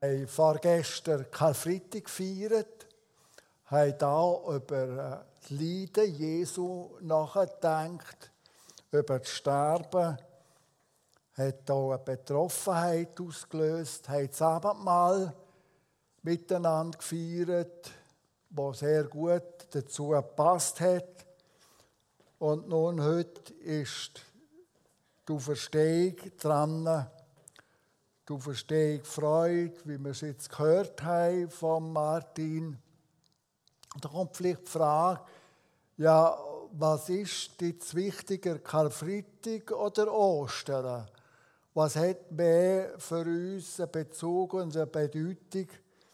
haben vorgestern Karfreitag gefeiert, haben hier über das Leiden Jesu nachgedacht, über das Sterben, hat hier eine Betroffenheit ausgelöst, haben das Abendmahl miteinander gefeiert, was sehr gut dazu gepasst hat. Und nun heute ist die Auferstehung dran. Die Auferstehung Freude, wie wir es jetzt gehört haben von Martin. Da kommt vielleicht die Frage, ja, was ist jetzt wichtiger, Karfreitag oder Ostern? Was hat mehr für uns einen Bezug und eine Bedeutung?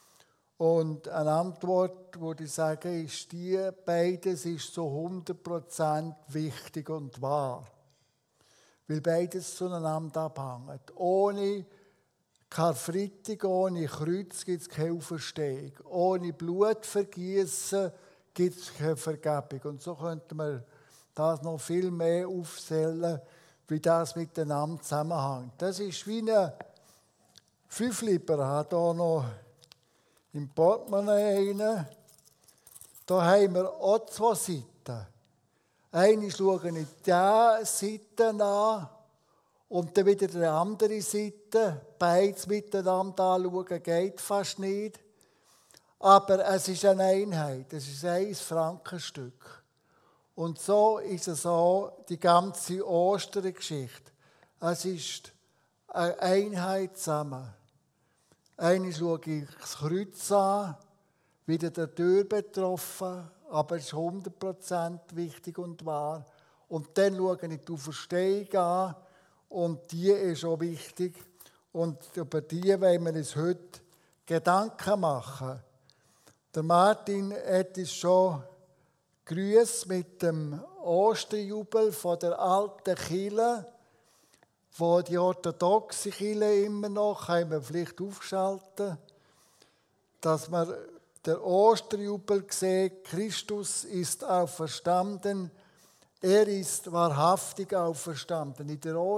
Und eine Antwort, würde ich sagen, ist die, beides ist so 100% wichtig und wahr. Weil beides zueinander abhängt. Ohne Karfreitag, ohne Kreuz gibt es keine Auferstehung. Ohne Blutvergießen gibt es keine Vergebung. Und so könnte man das noch viel mehr aufzählen, wie das miteinander zusammenhängt. Das ist wie ein Fünfliber, hat hier noch im Portemonnaie rein. Da haben wir auch zwei Seiten. Eine schaue ich diese Seite an und dann wieder die andere Seite. Beides miteinander anschauen geht fast nicht. Aber es ist eine Einheit, es ist ein Frankenstück. Und so ist es auch die ganze Ostergeschichte. Es ist eine Einheit zusammen. Eine schaue ich das Kreuz an, wieder der Tür betroffen, aber es ist 100% wichtig und wahr. Und dann schaue ich die Auferstehung an und die ist auch wichtig. Und über die wollen wir uns heute Gedanken machen. Der Martin hat uns schon grüßt mit dem Osterjubel von der alten Kirche, wo die orthodoxe Kirche immer noch, haben wir vielleicht aufgeschaltet, dass man der Osterjubel sieht, Christus ist auferstanden, er ist wahrhaftig auferstanden. In der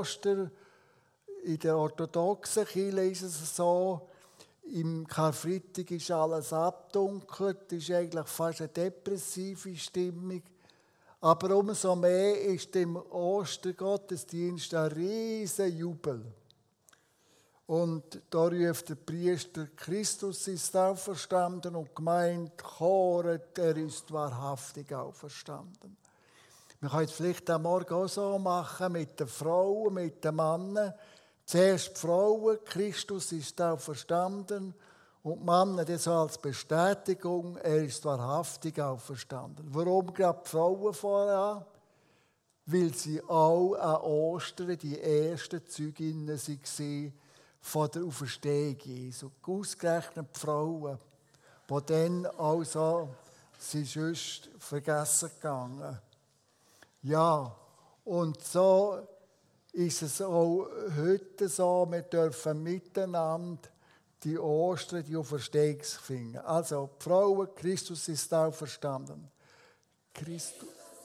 orthodoxen Kirche ist es so, im Karfreitag ist alles abdunkelt, ist eigentlich fast eine depressive Stimmung. Aber umso mehr ist im Ostergottesdienst ein riesen Jubel. Und da ruft der Priester, Christus ist auferstanden und gemeint, choret, er ist wahrhaftig auferstanden. Wir können es vielleicht am Morgen auch so machen, mit den Frauen, mit den Männern. Zuerst die Frauen, Christus ist auferstanden und die Männer das als Bestätigung, er ist wahrhaftig auferstanden. Warum gerade die Frauen voran? Weil sie auch an Ostern die ersten Zeuginnen waren von der Auferstehung Jesu. Ausgerechnet die Frauen, die dann also sind sonst vergessen gegangen. Ja, und so ist es auch heute so, wir dürfen miteinander die Ostern, die Auferstehung finden. Also, die Frauen, Christus ist auferstanden. Christus.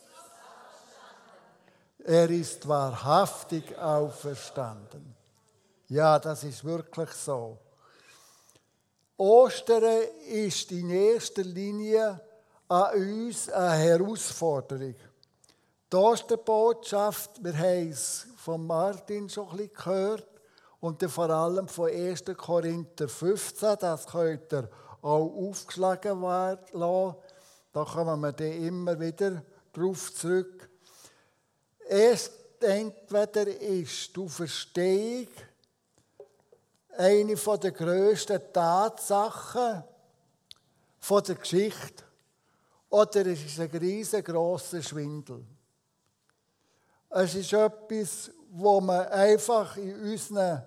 Er ist wahrhaftig auferstanden. Ja, das ist wirklich so. Ostern ist in erster Linie an uns eine Herausforderung. Die Osterbotschaft, wir haben es von Martin schon ein bisschen gehört und dann vor allem von 1. Korinther 15, das könnt ihr auch aufgeschlagen lassen. Da kommen wir dann immer wieder darauf zurück. Entweder ist die Auferstehung eine der grössten Tatsachen der Geschichte oder es ist ein riesengroßer Schwindel. Es ist etwas, wo man einfach in unseren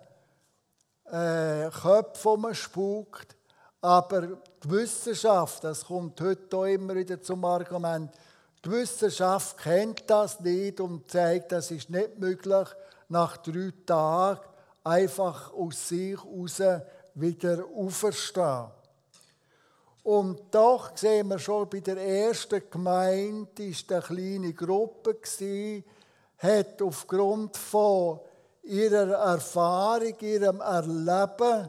Köpfen spukt. Aber die Wissenschaft, das kommt heute auch immer wieder zum Argument, die Wissenschaft kennt das nicht und zeigt, das ist nicht möglich, nach 3 Tagen einfach aus sich heraus wieder auferstehen. Und doch sehen wir schon, bei der ersten Gemeinde war eine kleine Gruppe, hat aufgrund von ihrer Erfahrung, ihrem Erleben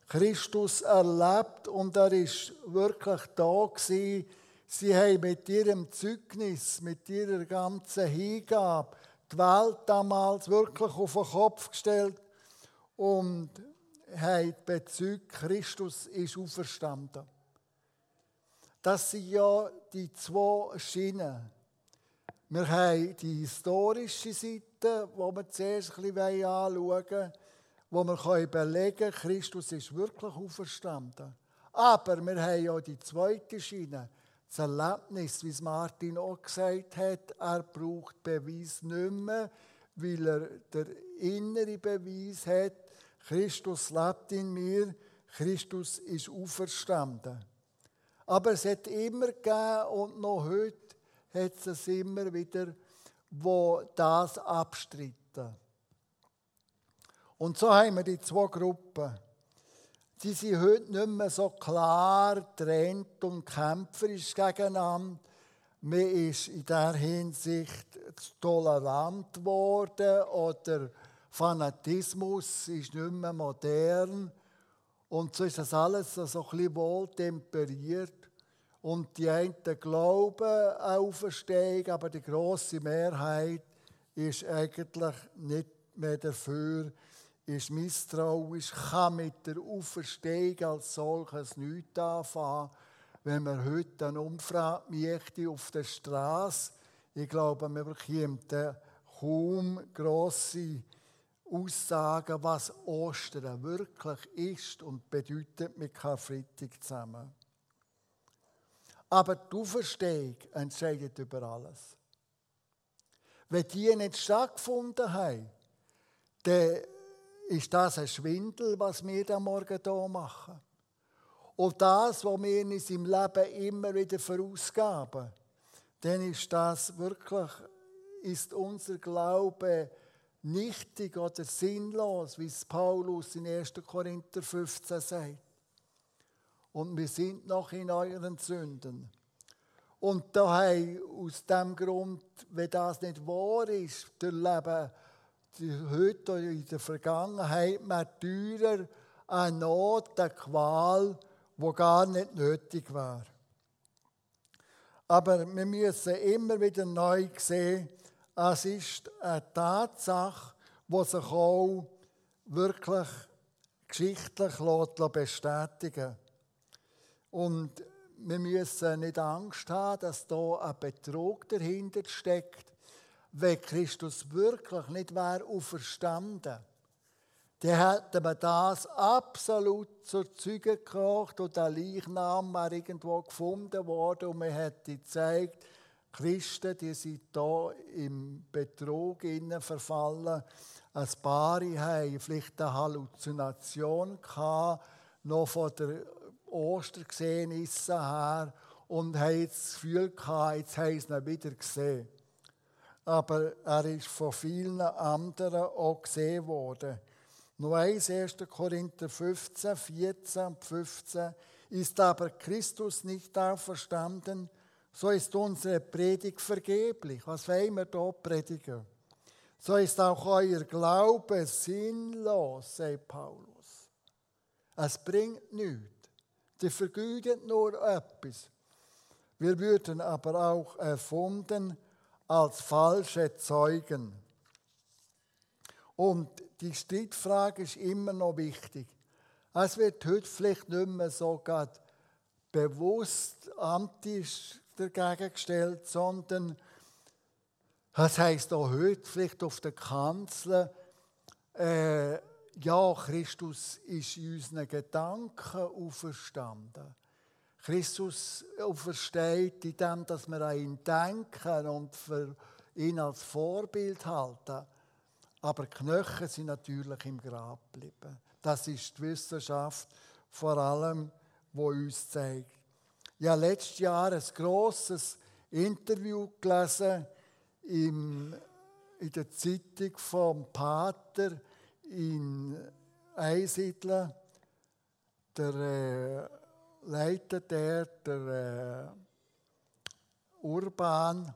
Christus erlebt und er ist wirklich da gewesen. Sie haben mit ihrem Zeugnis, mit ihrer ganzen Hingabe die Welt damals wirklich auf den Kopf gestellt und haben bezeugt, Christus ist auferstanden. Das sind ja die zwei Schienen. Wir haben die historische Seite, die wir zuerst ein bisschen anschauen wollen, wo wir belegen können, Christus ist wirklich auferstanden. Aber wir haben ja die zweite Schiene, das Erlebnis, wie es Martin auch gesagt hat, er braucht Beweis nicht mehr, weil er den inneren Beweis hat, Christus lebt in mir, Christus ist auferstanden. Aber es hat immer gegeben und noch heute hat es immer wieder, wo das abstreiten. Und so haben wir die zwei Gruppen. Die sind heute nicht mehr so klar getrennt und kämpferisch gegeneinander. Man ist in dieser Hinsicht tolerant geworden oder Fanatismus ist nicht mehr modern. Und so ist das alles so ein bisschen wohltemperiert. Und die einen glauben Auferstehung, aber die grosse Mehrheit ist eigentlich nicht mehr dafür, ist misstrauisch, kann mit der Auferstehung als solches nichts anfangen. Wenn man heute eine Umfrage machte auf der Straße, ich glaube, man bekommt kaum grosse Aussagen, was Ostern wirklich ist und bedeutet mit Karfreitag zusammen. Aber die Auferstehung entscheidet über alles. Wenn die nicht stattgefunden haben, dann ist das ein Schwindel, was wir am Morgen hier machen. Und das, was wir in unserem Leben immer wieder verausgaben, dann ist das wirklich, ist unser Glaube nichtig oder sinnlos, wie es Paulus in 1. Korinther 15 sagt. Und wir sind noch in euren Sünden. Und da haben aus diesem Grund, wenn das nicht wahr ist, durchleben heute oder in der Vergangenheit Märtyrer eine Not, eine Qual, die gar nicht nötig war. Aber wir müssen immer wieder neu sehen, es ist eine Tatsache, die sich auch wirklich geschichtlich bestätigen lässt. Und wir müssen nicht Angst haben, dass da ein Betrug dahinter steckt. Wenn Christus wirklich nicht wäre auferstanden, dann hätten wir das absolut zur Zeuge gebracht und der Leichnam wäre irgendwo gefunden worden und man hätte gezeigt, Christen, die sind hier im Betrug verfallen. Ein paar haben vielleicht eine Halluzination gehabt, noch von der Ostergeschehnisse her und haben jetzt das Gefühl gehabt, jetzt haben sie ihn wieder gesehen. Aber er ist von vielen anderen auch gesehen worden. Noch eins, 1. Korinther 15, 14 und 15. Ist aber Christus nicht auferstanden, so ist unsere Predigt vergeblich. Was wollen wir hier predigen? So ist auch euer Glaube sinnlos, sagt Paulus. Es bringt nichts. Die vergütet nur etwas. Wir würden aber auch erfunden als falsche Zeugen. Und die Streitfrage ist immer noch wichtig. Es wird heute vielleicht nicht mehr so bewusst antisch dagegen gestellt, sondern es heisst auch heute vielleicht auf der Kanzel, ja, Christus ist in unseren Gedanken auferstanden. Christus aufersteht in dem, dass wir an ihn denken und für ihn als Vorbild halten. Aber die Knochen sind natürlich im Grab geblieben. Das ist die Wissenschaft vor allem, die uns zeigt. Ich habe letztes Jahr ein grosses Interview gelesen in der Zeitung vom Pater in Einsiedeln. Der Leiter der Urban.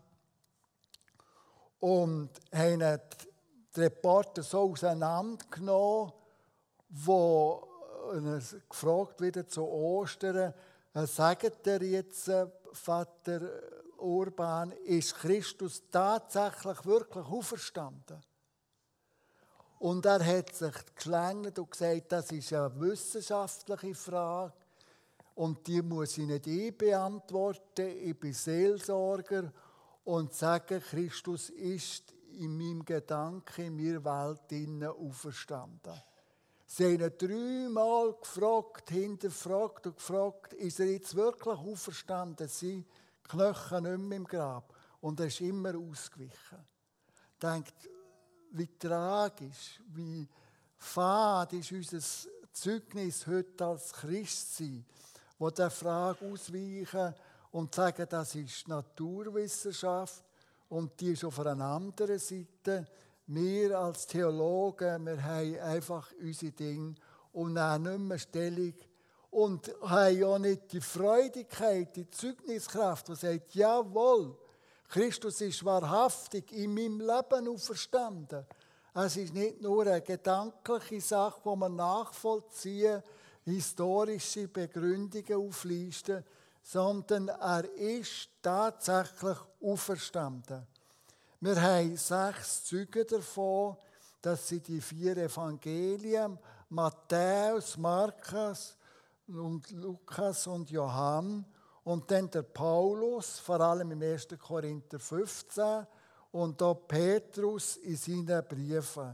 Und haben die Reporter so auseinandergenommen, wo gefragt wieder zu Ostern, sagt er jetzt, Vater Urban, ist Christus tatsächlich wirklich auferstanden? Und er hat sich geschlängelt und gesagt, das ist eine wissenschaftliche Frage und die muss ich nicht ich beantworten. Ich bin Seelsorger und sage, Christus ist in meinem Gedanken, in meiner Welt auferstanden. Sie haben ihn 3-mal gefragt, hinterfragt und gefragt, ist er jetzt wirklich auferstanden? Sie Knöchel nicht mehr im Grab. Und er ist immer ausgewichen. Denkt, wie tragisch, wie fad ist unser Zeugnis heute als Christsein, wo der Frage ausweichen und sagen, das ist Naturwissenschaft und die ist auf einer anderen Seite. Wir als Theologen, wir haben einfach unsere Dinge und nehmen nicht mehr Stellung und haben ja nicht die Freudigkeit, die Zeugniskraft, die sagt, jawohl, Christus ist wahrhaftig in meinem Leben auferstanden. Es ist nicht nur eine gedankliche Sache, die man nachvollziehen, historische Begründungen auflisten, sondern er ist tatsächlich auferstanden. Wir haben 6 Zeugen davon, das sind die 4 Evangelien, Matthäus, Markus und Lukas und Johann. Und dann der Paulus, vor allem im 1. Korinther 15 und auch Petrus in seinen Briefen.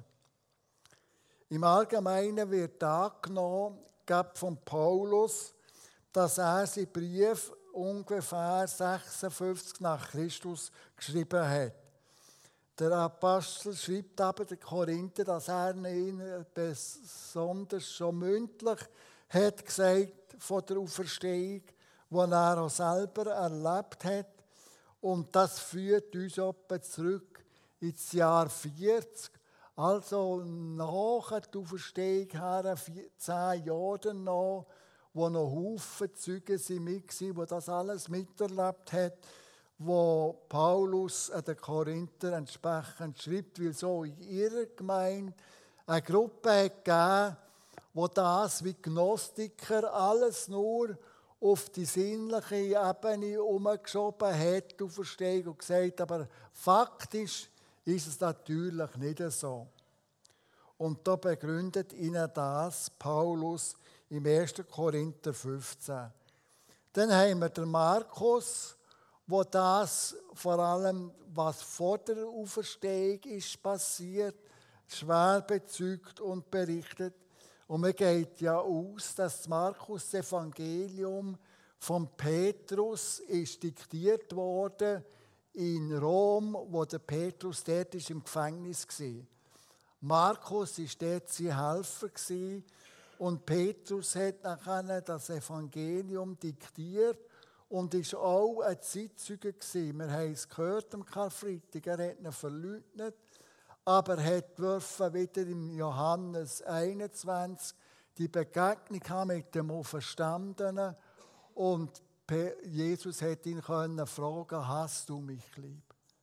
Im Allgemeinen wird angenommen, von Paulus, dass er seinen Brief ungefähr 56 nach Christus geschrieben hat. Der Apostel schreibt aber den Korinther, dass er ihnen besonders schon mündlich hat gesagt von der Auferstehung, die er auch selber erlebt hat. Und das führt uns etwa zurück ins Jahr 40, also nach der Auferstehung her, 10 Jahre noch, wo noch Haufen Zeugen mit waren, die das alles miterlebt haben, wo Paulus an den Korinther entsprechend schreibt, weil so in ihrer Gemeinde eine Gruppe gegeben, wo das wie Gnostiker alles nur auf die sinnliche Ebene umgeschoben hat, auf Verstehung und gesagt, aber faktisch ist es natürlich nicht so. Und da begründet ihnen das Paulus im 1. Korinther 15. Dann haben wir den Markus, wo das vor allem, was vor der Auferstehung ist passiert, schwer bezeugt und berichtet. Und man geht ja aus, dass das Markus-Evangelium von Petrus ist diktiert worden in Rom, wo der Petrus dort ist im Gefängnis war. Markus war dort sein Helfer und Petrus hat nachher das Evangelium diktiert und war auch ein Zeitzeuge gewesen. Wir haben es gehört am Karfreitag, er hat ihn verleugnet, aber er durfte wieder im Johannes 21 die Begegnung haben mit dem Auferstandenen und Jesus hat ihn fragen, hast du mich lieb?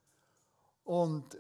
Und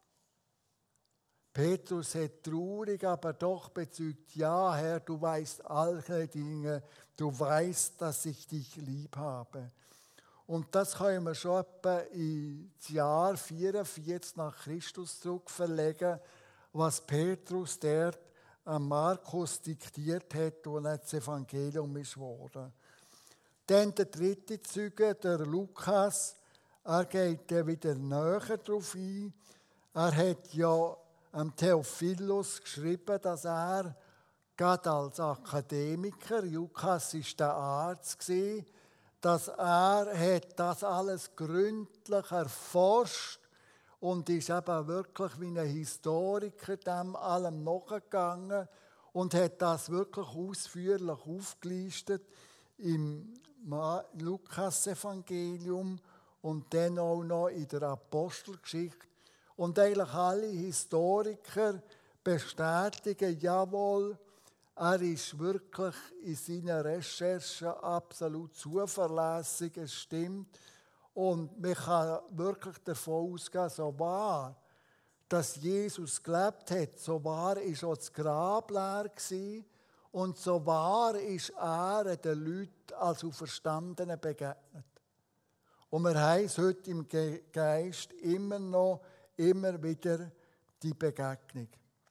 Petrus hat traurig, aber doch bezeugt, ja Herr, du weißt alle Dinge, du weißt, dass ich dich lieb habe. Und das können wir schon etwa ins Jahr 44 nach Christus zurückverlegen, was Petrus dort an Markus diktiert hat, und das Evangelium ist geworden. Dann der dritte Zeuge, der Lukas, er geht wieder näher darauf ein. Er hat ja am Theophilus geschrieben, dass er gerade als Akademiker, Lukas war der Arzt, dass er das alles gründlich erforscht und ist eben wirklich wie ein Historiker dem allem nachgegangen und hat das wirklich ausführlich aufgelistet im Lukas-Evangelium und dann auch noch in der Apostelgeschichte. Und eigentlich alle Historiker bestätigen, jawohl, er ist wirklich in seinen Recherchen absolut zuverlässig, es stimmt. Und man kann wirklich davon ausgehen, so wahr, dass Jesus gelebt hat, so wahr ist auch das Grab leer gewesen. Und so wahr ist er den Leuten als Auferstandenen begegnet. Und wir haben es heute im Geist immer wieder die Begegnung.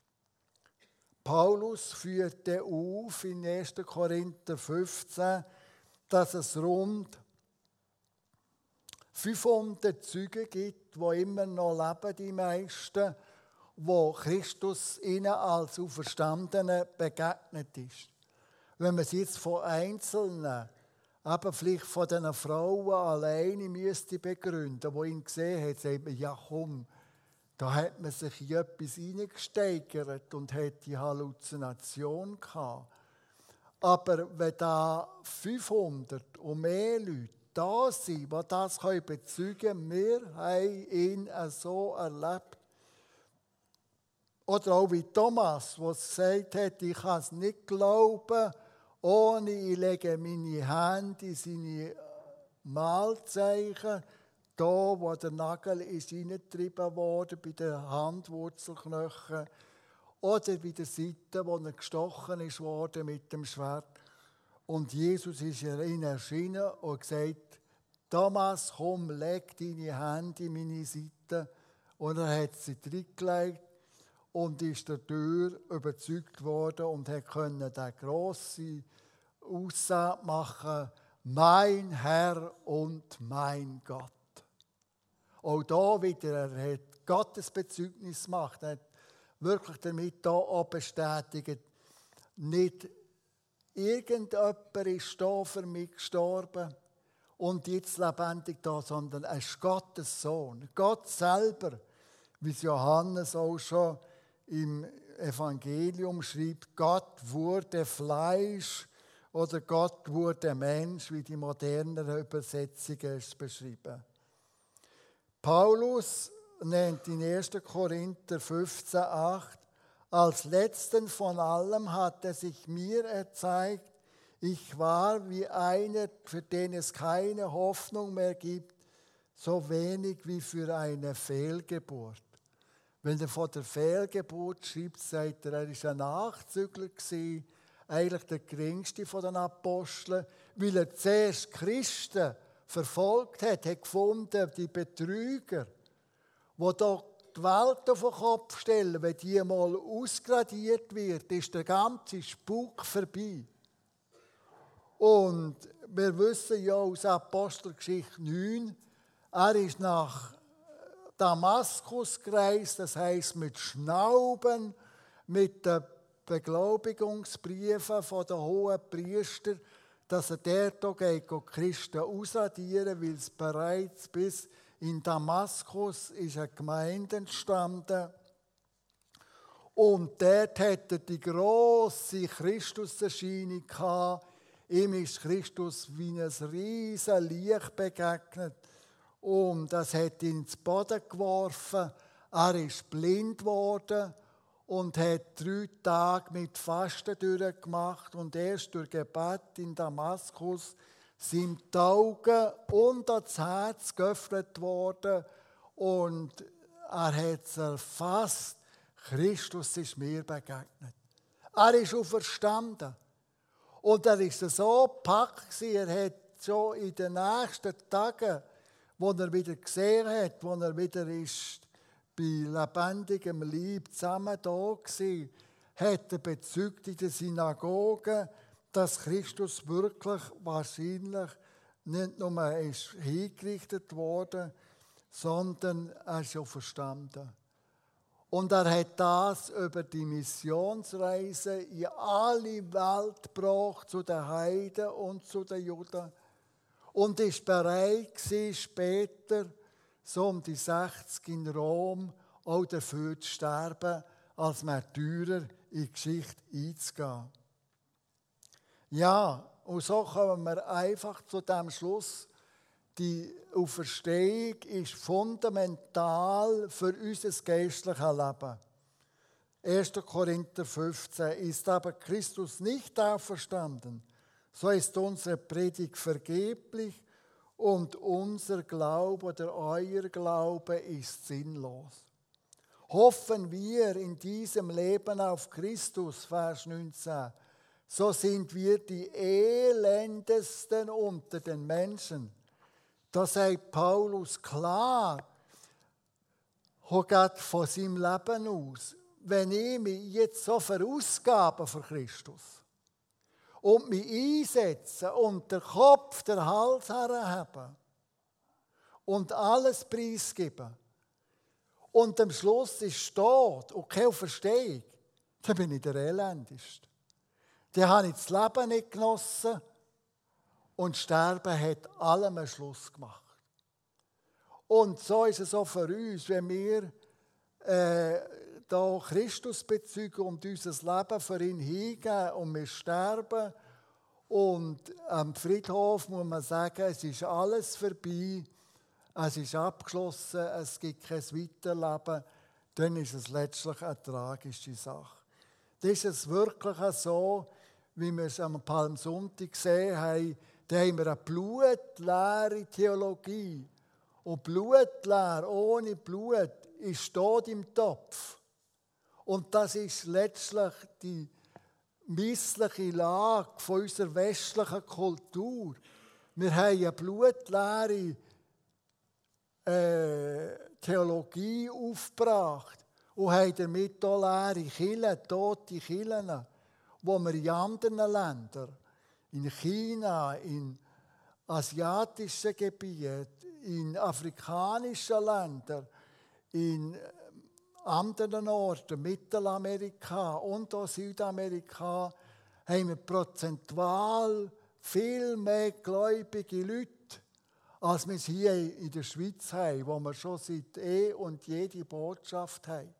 Paulus führte auf in 1. Korinther 15, dass es rund 500 Zeugen gibt, die immer noch leben, die meisten, wo Christus ihnen als Auferstandenen begegnet ist. Wenn man es jetzt von Einzelnen, eben vielleicht von diesen Frauen alleine müsste begründen, die ihn gesehen haben, sagt man, ja komm, da hat man sich in etwas hineingesteigert und hat die Halluzination gehabt. Aber wenn da 500 und mehr Leute da sind, die das bezeugen können, wir haben ihn so erlebt. Oder auch wie Thomas, der gesagt hat, ich kann es nicht glauben, ohne ich lege meine Hände in seine Mahlzeichen, da wo der Nagel ist hineingetrieben worden, bei den Handwurzelknochen, oder bei der Seite, wo er gestochen ist worden mit dem Schwert. Und Jesus ist ihnen erschienen und gesagt, Thomas, komm, leg deine Hände in meine Seite. Und er hat sie reingelegt und ist dadurch überzeugt worden und konnte den grossen Aussage machen, mein Herr und mein Gott. Auch da wieder, er hat Gottes Bezeugnis gemacht, er hat wirklich damit auch bestätigt, nicht irgendjemand ist da für mich gestorben und jetzt lebendig da, sondern er ist Gottes Sohn. Gott selber, wie es Johannes auch schon im Evangelium schreibt, Gott wurde Fleisch oder Gott wurde Mensch, wie die moderneren Übersetzungen es beschreiben. Paulus nennt in 1. Korinther 15,8, als letzten von allem hat er sich mir erzeigt, ich war wie einer, für den es keine Hoffnung mehr gibt, so wenig wie für eine Fehlgeburt. Wenn er von der Fehlgeburt schreibt, sagt er war ein Nachzügler gewesen, eigentlich der geringste von den Aposteln, weil er zuerst Christen verfolgt hat gefunden, die Betrüger, die da die Welt auf den Kopf stellen, wenn die mal ausgradiert wird, ist der ganze Spuk vorbei. Und wir wissen ja aus Apostelgeschichte 9, er ist nach Damaskus gereist, das heisst mit Schnauben, mit den Beglaubigungsbriefen von den hohen Priester, dass er dort geht, Christen ausradieren, weil es bereits bis in Damaskus ist eine Gemeinde entstanden. Und dort hat er die grosse Christuserscheinung gehabt. Ihm ist Christus wie ein riesen Licht begegnet. Und das hat ihn ins Boden geworfen. Er ist blind geworden und hat 3 Tage mit Fasten durchgemacht. Und erst durch Gebet in Damaskus sind die Augen und das Herz geöffnet worden. Und er hat es erfasst, Christus ist mir begegnet. Er ist auferstanden. Und er ist so gepackt, er hat schon in den nächsten Tagen, wo er wieder gesehen hat, wo er wieder ist, bei lebendigem Leib zusammen da war, hat er bezeugt in der Synagoge, dass Christus wirklich wahrscheinlich nicht nur ist hingerichtet worden, sondern er ist auch verstanden. Und er hat das über die Missionsreise in alle Welt gebracht, zu den Heiden und zu den Juden. Und ist bereit gewesen, später, so um die 60 in Rom, auch dafür zu sterben, als Märtyrer in die Geschichte einzugehen. Ja, und so kommen wir einfach zu dem Schluss, die Auferstehung ist fundamental für unser geistliches Leben. 1. Korinther 15, ist aber Christus nicht auferstanden, so ist unsere Predigt vergeblich und unser Glaube oder euer Glaube ist sinnlos. Hoffen wir in diesem Leben auf Christus, Vers 19, so sind wir die elendesten unter den Menschen. Da sagt Paulus klar, geht von seinem Leben aus, wenn ich mich jetzt so verausgabe für Christus und mich einsetze und den Kopf, den Hals herhebe und alles preisgebe und am Schluss ist tot und keine Auferstehung, dann bin ich der Elendeste. Dann habe ich das Leben nicht genossen und Sterben hat allem einen Schluss gemacht. Und so ist es auch für uns, wenn wir da Christus bezeugen und unser Leben für ihn hingeben und wir sterben. Und am Friedhof muss man sagen, es ist alles vorbei, es ist abgeschlossen, es gibt kein Weiterleben. Dann ist es letztlich eine tragische Sache. Das ist es wirklich so, wie wir es am Palmsonntag gesehen haben, da haben wir eine blutleere Theologie. Und blutleer, ohne Blut, ist Tod im Topf. Und das ist letztlich die missliche Lage von unserer westlichen Kultur. Wir haben eine blutleere Theologie aufgebracht und haben damit auch leere Kirchen, tote Kirchen, wo wir in anderen Ländern, in China, in asiatischen Gebieten, in afrikanischen Ländern, in anderen Orten, Mittelamerika und auch Südamerika, haben wir prozentual viel mehr gläubige Leute, als wir es hier in der Schweiz haben, wo wir schon seit und je die Botschaft haben.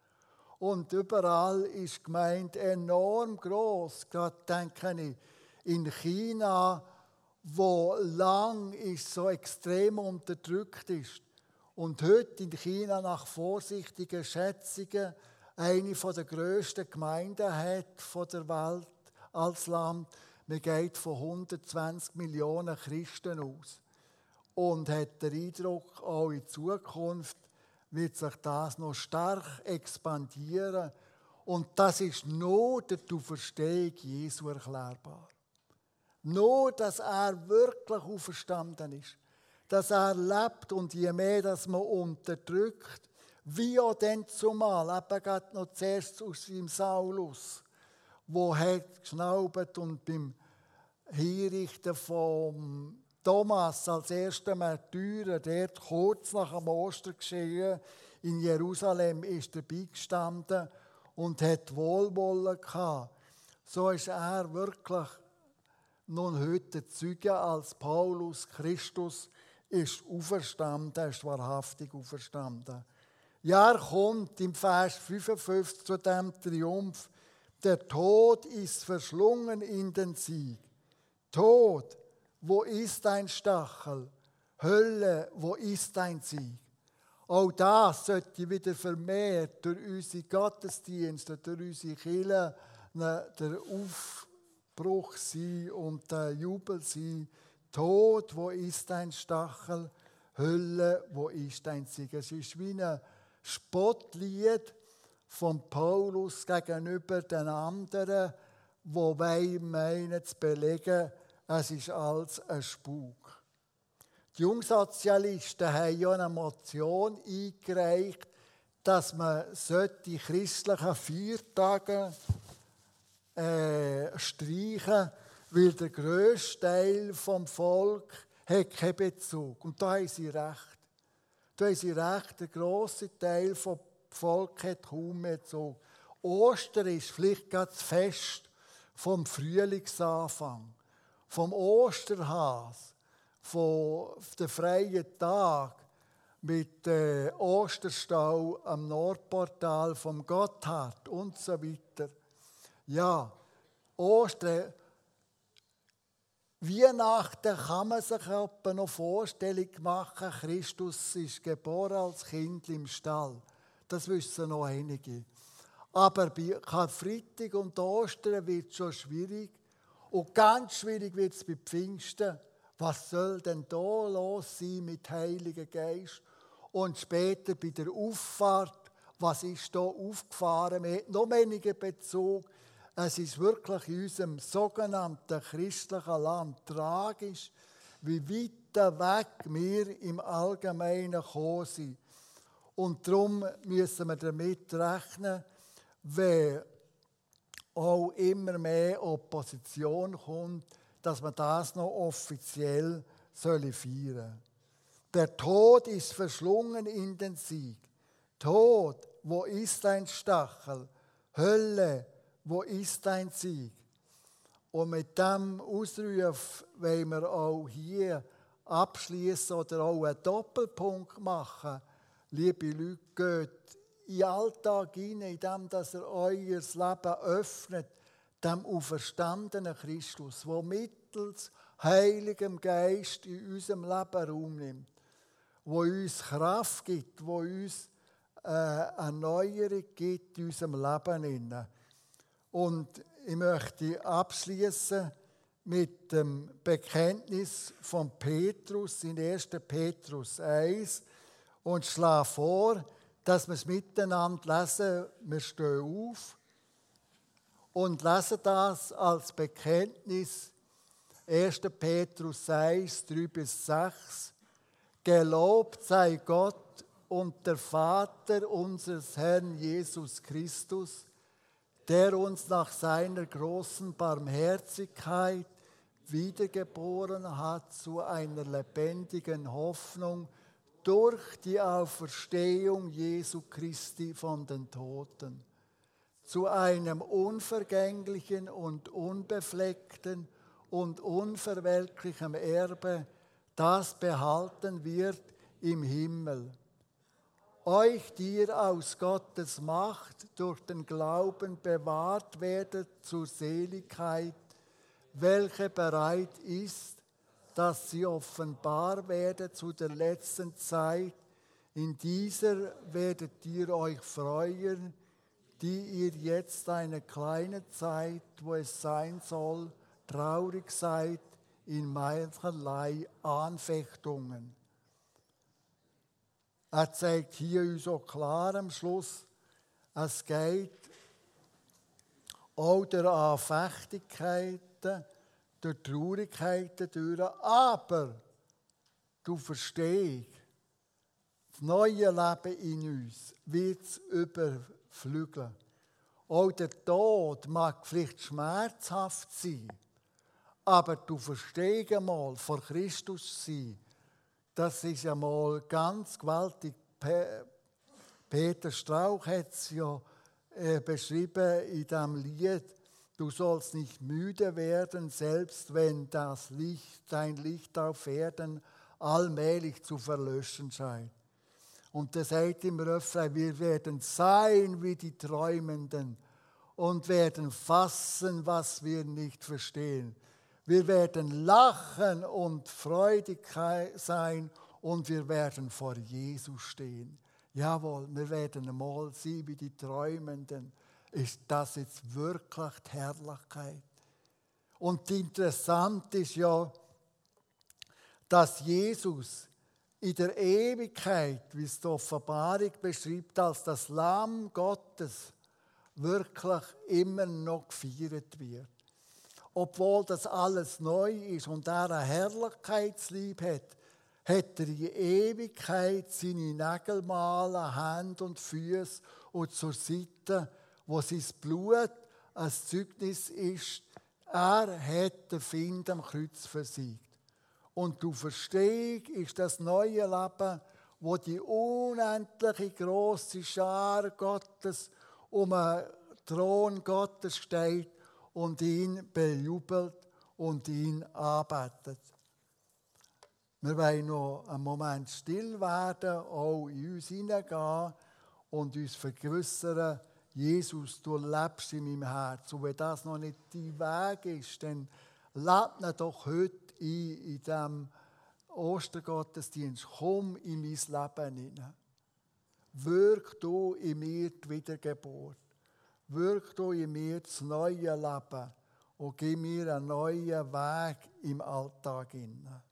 Und überall ist die Gemeinde enorm gross. Gerade denke ich in China, wo lang ist so extrem unterdrückt ist. Und heute in China nach vorsichtigen Schätzungen eine der grössten Gemeinden hat von der Welt als Land. Man geht von 120 Millionen Christen aus. Und hat den Eindruck, auch in Zukunft wird sich das noch stark expandieren. Und das ist nur durch die Auferstehung Jesu erklärbar. Nur, dass er wirklich auferstanden ist. Dass er lebt und je mehr, dass man unterdrückt, wie auch dann zumal, eben gerade noch zuerst aus dem Saulus, wo hat geschnaubt und beim Hinrichten von Thomas als erster Märtyrer, dort kurz nach dem Ostergeschehen in Jerusalem ist er beigestanden und hat Wohlwollen gehabt. So ist er wirklich nun heute Zeuge als Paulus. Christus ist auferstanden, er ist wahrhaftig auferstanden. Ja, er kommt im Vers 55 zu dem Triumph. Der Tod ist verschlungen in den Sieg. Tod, wo ist dein Stachel? Hölle, wo ist dein Sieg? Auch das sollte wieder vermehrt durch unsere Gottesdienste, durch unsere Kirche der Aufbruch sein und der Jubel sein. Tod, wo ist dein Stachel? Hölle, wo ist dein Sieg? Es ist wie ein Spottlied von Paulus gegenüber den anderen, wo meinen zu belegen, es ist alles ein Spuk. Die Jungsozialisten haben ja eine Motion eingereicht, dass man die christlichen Feiertage streichen, weil der grösste Teil vom Volk hat keinen Bezug. Und da haben sie recht. Da haben sie recht, der grosse Teil vom Volk hat kaum mehr Bezug. Ostern ist vielleicht gerade das Fest vom Frühlingsanfang, vom Osterhas, von dem freien Tag mit Osterstau am Nordportal vom Gotthard und so weiter. Ja, Ostern, Weihnachten kann man sich etwa noch Vorstellung machen, Christus ist geboren als Kind im Stall. Das wissen noch einige. Aber bei Karfreitag und Ostern wird es schon schwierig. Und ganz schwierig wird es bei Pfingsten. Was soll denn da los sein mit Heiligen Geist? Und später bei der Auffahrt, was ist da aufgefahren? Man hat noch weniger Bezug. Es ist wirklich in unserem sogenannten christlichen Land tragisch, wie weit weg wir im Allgemeinen gekommen sind. Und darum müssen wir damit rechnen, wenn auch immer mehr Opposition kommt, dass man das noch offiziell feiern soll. Der Tod ist verschlungen in den Sieg. Tod, wo ist dein Stachel? Hölle, wo ist dein Sieg? Und mit diesem Ausruf wollen wir auch hier abschließen oder auch einen Doppelpunkt machen. Liebe Leute, geht in den Alltag hinein, indem ihr euer Leben öffnet, dem auferstandenen Christus, der mittels Heiligem Geist in unserem Leben Raum nimmt, wo uns Kraft gibt, wo uns Erneuerung gibt in unserem Leben. Und ich möchte abschließen mit dem Bekenntnis von Petrus in 1. Petrus 1 und schlage vor, dass wir es miteinander lesen. Wir stehen auf und lesen das als Bekenntnis. 1. Petrus 1, 3-6. Gelobt sei Gott und der Vater unseres Herrn Jesus Christus, der uns nach seiner großen Barmherzigkeit wiedergeboren hat zu einer lebendigen Hoffnung durch die Auferstehung Jesu Christi von den Toten, zu einem unvergänglichen und unbefleckten und unverwelklichen Erbe, das behalten wird im Himmel. Euch, die ihr aus Gottes Macht durch den Glauben bewahrt werdet zur Seligkeit, welche bereit ist, dass sie offenbar werde zu der letzten Zeit. In dieser werdet ihr euch freuen, die ihr jetzt eine kleine Zeit, wo es sein soll, traurig seid in mancherlei Anfechtungen. Er zeigt hier uns so klar am Schluss, es geht auch durch Anfechtigkeiten, durch Traurigkeiten durch, aber du verstehst, das neue Leben in uns wird es überflügeln. Auch der Tod mag vielleicht schmerzhaft sein, aber du verstehst einmal, vor Christus sein, das ist einmal ganz gewaltig. Peter Strauch hat es ja beschrieben in diesem Lied, du sollst nicht müde werden, selbst wenn dein Licht auf Erden allmählich zu verlöschen scheint. Und er sagt im Refrain, wir werden sein wie die Träumenden und werden fassen, was wir nicht verstehen. Wir werden lachen und freudig sein und wir werden vor Jesus stehen. Jawohl, wir werden einmal sein wie die Träumenden. Ist das jetzt wirklich die Herrlichkeit? Und interessant ist ja, dass Jesus in der Ewigkeit, wie es die Offenbarung beschreibt, als das Lamm Gottes wirklich immer noch gefeiert wird. Obwohl das alles neu ist und er eine Herrlichkeitsliebe hat, hat er in Ewigkeit seine Nägel malen, Hände und Füße und zur Seite, wo sein Blut ein Zeugnis ist, er hat den Feind am Kreuz versiegt. Und du verstehst, ist das neue Leben, wo die unendliche grosse Schar Gottes um den Thron Gottes steht und ihn bejubelt und ihn anbetet. Wir wollen noch einen Moment still werden, auch in uns hineingehen und uns vergewissern, Jesus, du lebst in meinem Herz. Und wenn das noch nicht dein Weg ist, dann lad ihn doch heute ein in diesem Ostergottesdienst. Komm in mein Leben hinein. Wirk du in mir die Wiedergeburt. Wirk du in mir das neue Leben und gib mir einen neuen Weg im Alltag hinein.